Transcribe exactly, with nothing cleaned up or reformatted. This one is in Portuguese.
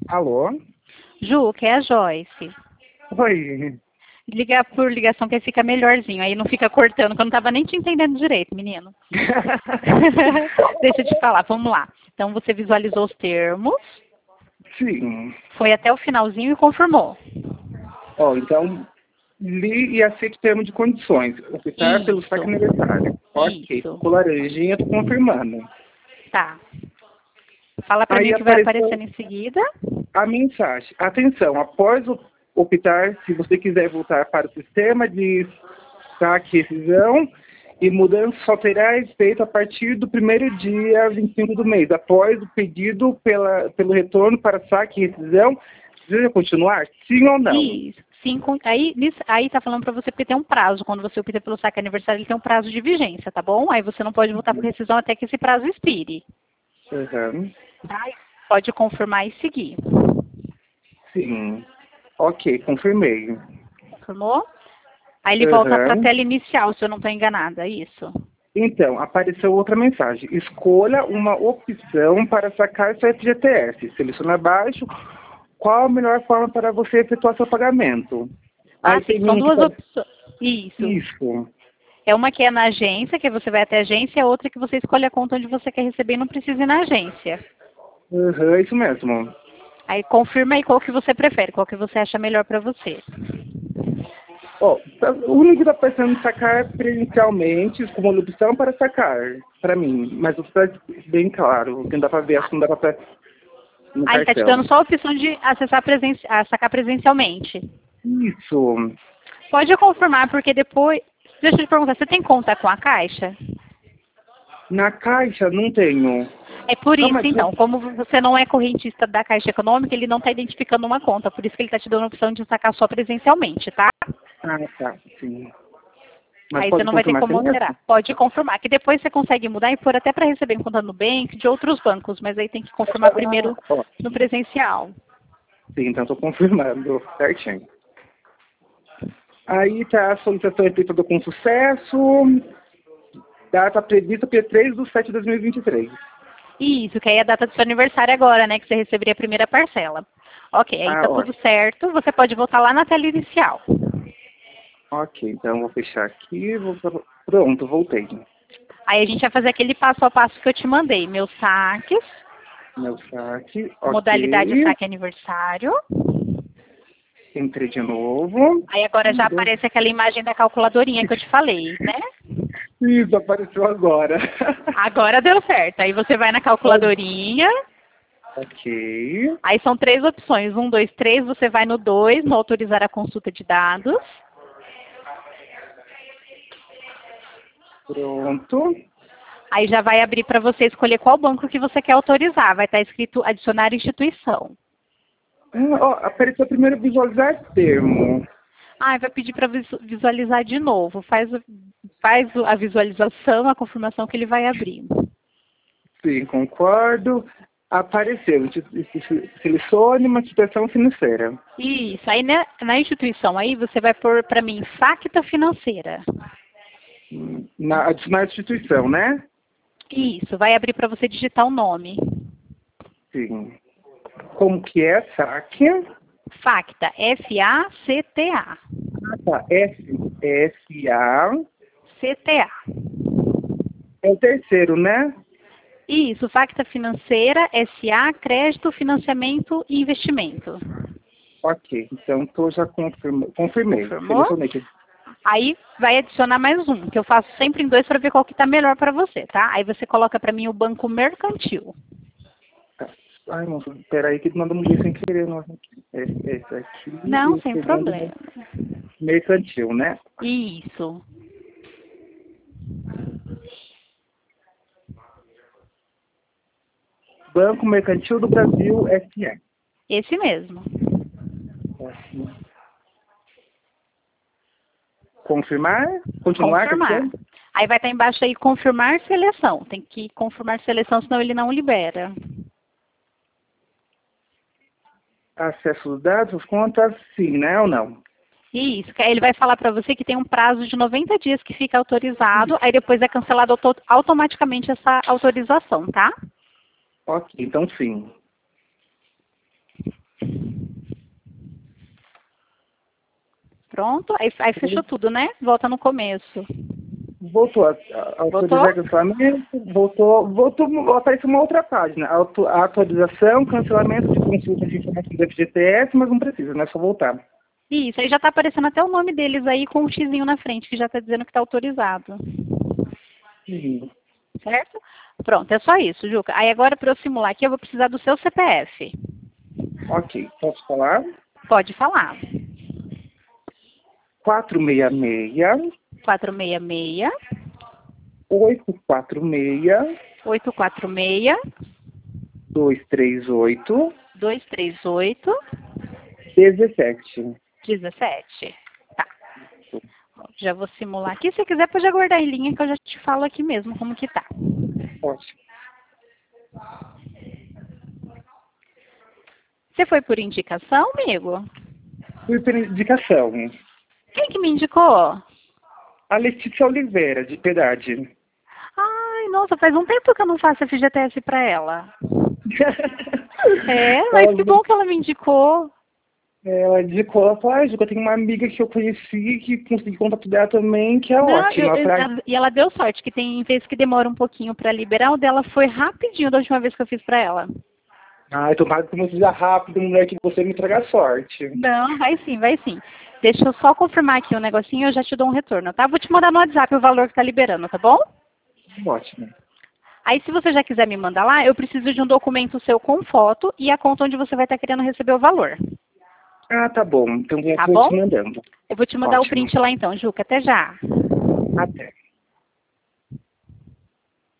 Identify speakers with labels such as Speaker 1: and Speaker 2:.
Speaker 1: Alô?
Speaker 2: Ju, que é a Joyce.
Speaker 1: Oi.
Speaker 2: Ligar por ligação que aí fica melhorzinho, aí não fica cortando, que eu não tava nem te entendendo direito, menino. Deixa eu te falar, vamos lá. Então você visualizou os termos,
Speaker 1: Sim.
Speaker 2: foi até o finalzinho e confirmou.
Speaker 1: Ó, então, li e aceito termo de condições. Optar pelo
Speaker 2: Isso.
Speaker 1: saque aniversário. Ok,
Speaker 2: Isso.
Speaker 1: ficou laranjinha, tô confirmando.
Speaker 2: Tá. Fala pra mim
Speaker 1: Aí
Speaker 2: o que vai
Speaker 1: apareceu
Speaker 2: aparecendo em seguida.
Speaker 1: a mensagem. Atenção, após o- optar, se você quiser voltar para o sistema de saque e rescisão e mudança só terá efeito a partir do primeiro dia vinte e cinco do mês, após o pedido pela, pelo retorno para saque e rescisão. Deseja continuar? Sim ou não?
Speaker 2: Isso. Sim, com- aí, nisso- aí tá falando pra você porque tem um prazo. Quando você opta pelo saque aniversário, ele tem um prazo de vigência, tá bom? Aí você não pode voltar por rescisão até que esse prazo expire.
Speaker 1: Uhum.
Speaker 2: Tá? Pode confirmar e seguir.
Speaker 1: Sim. Ok, confirmei.
Speaker 2: Confirmou? Aí ele volta para a
Speaker 1: Uhum.
Speaker 2: tela inicial, se eu não estou enganada, é isso?
Speaker 1: Então, apareceu outra mensagem. Escolha uma opção para sacar seu F G T S. Selecione abaixo qual a melhor forma para você efetuar seu pagamento.
Speaker 2: Ah,
Speaker 1: Aí
Speaker 2: sim,
Speaker 1: tem
Speaker 2: são
Speaker 1: um que
Speaker 2: duas
Speaker 1: tá...
Speaker 2: opções. Isso.
Speaker 1: Isso.
Speaker 2: É uma que é na agência, que você vai até a agência, e a outra que você escolhe a conta onde você quer receber e não precisa ir na agência.
Speaker 1: Uhum, é isso mesmo.
Speaker 2: Aí confirma aí qual que você prefere, qual que você acha melhor para você.
Speaker 1: Ó, tá- o único que está pensando em sacar presencialmente como opção para sacar, para mim. Mas está bem claro, que não dá para ver, acho que não dá para no
Speaker 2: Aí está te
Speaker 1: cartão.
Speaker 2: dando só a opção de acessar presen a sacar presencialmente.
Speaker 1: Isso.
Speaker 2: Pode confirmar, porque depois... Deixa eu te perguntar, você tem conta com a Caixa?
Speaker 1: Na caixa não tenho.
Speaker 2: É por
Speaker 1: Não,
Speaker 2: isso,
Speaker 1: mas...
Speaker 2: então, como você não é correntista da Caixa Econômica, ele não está identificando uma conta, por isso que ele está te dando a opção de sacar só presencialmente, tá?
Speaker 1: Ah, tá, sim. Mas
Speaker 2: Aí você
Speaker 1: pode
Speaker 2: não vai ter
Speaker 1: confirmar
Speaker 2: como
Speaker 1: sem
Speaker 2: alterar.
Speaker 1: essa?
Speaker 2: Pode confirmar, que depois você consegue mudar e pôr até para receber em conta no Nubank de outros bancos, mas aí tem que confirmar
Speaker 1: Ah,
Speaker 2: primeiro
Speaker 1: ó.
Speaker 2: no presencial.
Speaker 1: Sim, então estou confirmando certinho. Aí tá a solicitação efetuada com sucesso. Data prevista para três de setembro de dois mil e vinte e três.
Speaker 2: Isso, que aí é a data do seu aniversário agora, né, que você receberia a primeira parcela. Ok, aí
Speaker 1: Ah,
Speaker 2: tá tudo
Speaker 1: ótimo.
Speaker 2: certo, você pode voltar lá na tela inicial.
Speaker 1: Ok, então vou fechar aqui. Vou... Pronto, voltei.
Speaker 2: Aí a gente vai fazer aquele passo a passo que eu te mandei, meus saques,
Speaker 1: Meu saque,
Speaker 2: modalidade
Speaker 1: ok.
Speaker 2: saque aniversário.
Speaker 1: Entrei de novo.
Speaker 2: Aí agora já
Speaker 1: Mudou.
Speaker 2: aparece aquela imagem da calculadorinha que eu te falei, né?
Speaker 1: Isso, apareceu agora.
Speaker 2: Agora deu certo. Aí você vai na calculadorinha,
Speaker 1: Ok.
Speaker 2: aí são três opções. Um, dois, três, você vai no dois, no autorizar a consulta de dados.
Speaker 1: Pronto.
Speaker 2: Aí já vai abrir para você escolher qual banco que você quer autorizar. Vai estar escrito adicionar instituição.
Speaker 1: Ah, ó, apareceu primeiro visualizar termo.
Speaker 2: Ah, vai pedir para visualizar de novo. Faz, o- faz o- a visualização, a confirmação que ele vai abrir.
Speaker 1: Sim, concordo. Apareceu. Selecione uma instituição financeira.
Speaker 2: Isso. Aí na, na instituição aí você vai pôr para mim Facta Financeira.
Speaker 1: Na, adicionar instituição, né?
Speaker 2: Isso. Vai abrir para você digitar o nome.
Speaker 1: Sim. Como que é? Saque.
Speaker 2: Facta. F A C T A.
Speaker 1: Ah, tá. S, S, A.
Speaker 2: C T A.
Speaker 1: É o terceiro, né?
Speaker 2: Isso. Facta Financeira, S A, Crédito, Financiamento e Investimento.
Speaker 1: Ok. Então, tô já confirma, confirmei.
Speaker 2: Confirmou?
Speaker 1: Selecionei aqui.
Speaker 2: Aí vai adicionar mais um, que eu faço sempre em dois para ver qual que está melhor para você, tá? Aí você coloca para mim o Banco Mercantil.
Speaker 1: Tá. Ai, moça, peraí que mandou mulher sem querer. Nossa. Esse, esse aqui e
Speaker 2: Não,
Speaker 1: o
Speaker 2: sem
Speaker 1: segundo
Speaker 2: problema.
Speaker 1: mercantil, né?
Speaker 2: Isso.
Speaker 1: Banco Mercantil do Brasil, S A.
Speaker 2: Esse mesmo.
Speaker 1: Confirmar? Continuar com a
Speaker 2: Confirmar.
Speaker 1: opção?
Speaker 2: Aí vai estar embaixo aí confirmar seleção. Tem que confirmar seleção, senão ele não libera.
Speaker 1: Acesso dos dados, as contas, sim, né ou não?
Speaker 2: Isso, que aí ele vai falar para você que tem um prazo de noventa dias que fica autorizado, aí depois é cancelado auto automaticamente essa autorização, tá?
Speaker 1: Ok, então sim.
Speaker 2: Pronto, aí, aí fechou tudo, né? Volta no começo.
Speaker 1: Voltou a, a autorizar cancelamento, voltou, voltou, apareceu uma outra página, Auto, a atualização, cancelamento de consulta de informação do F G T S, mas não precisa, né? É só voltar.
Speaker 2: Isso, aí já tá aparecendo até o nome deles aí com um xizinho na frente, que já tá dizendo que tá autorizado.
Speaker 1: Uhum.
Speaker 2: Certo? Pronto, é só isso, Juca. Aí agora para eu simular aqui, eu vou precisar do seu C P F.
Speaker 1: Ok, posso falar?
Speaker 2: Pode falar.
Speaker 1: quatro seis seis,
Speaker 2: quatro seis seis,
Speaker 1: oito quatro seis,
Speaker 2: oito quatro seis,
Speaker 1: dois três oito,
Speaker 2: dois três oito,
Speaker 1: dezessete.
Speaker 2: dezessete. Tá. Já vou simular aqui. Se quiser, pode aguardar em linha que eu já te falo aqui mesmo como que tá.
Speaker 1: Ótimo.
Speaker 2: Você foi por indicação, amigo?
Speaker 1: Fui por indicação.
Speaker 2: Quem que me indicou?
Speaker 1: A Letícia Oliveira, de Piedade.
Speaker 2: Ai, nossa, faz um tempo que eu não faço F G T S pra ela. É, mas que bom que ela me indicou.
Speaker 1: Ela indicou, ela falou, ah, eu tenho uma amiga que eu conheci, que consegui contato dela também, que é
Speaker 2: Não,
Speaker 1: ótima.
Speaker 2: eu, eu,
Speaker 1: pra...
Speaker 2: E ela deu sorte, que tem vezes que demora um pouquinho pra liberar, o dela foi rapidinho da última vez que eu fiz pra ela.
Speaker 1: Ah, então tomara que você seja rápido, mulher, que você me traga sorte.
Speaker 2: Não, vai sim, vai sim. Deixa eu só confirmar aqui o negocinho e eu já te dou um retorno, tá? Vou te mandar no WhatsApp o valor que tá liberando, tá bom?
Speaker 1: Ótimo.
Speaker 2: Aí, se você já quiser me mandar lá, eu preciso de um documento seu com foto e a conta onde você vai estar querendo receber o valor.
Speaker 1: Ah, tá bom. Então eu
Speaker 2: Tá
Speaker 1: vou
Speaker 2: bom?
Speaker 1: te mandando.
Speaker 2: Eu vou te mandar
Speaker 1: Ótimo.
Speaker 2: o print lá então, Juca. Até já.
Speaker 1: Até.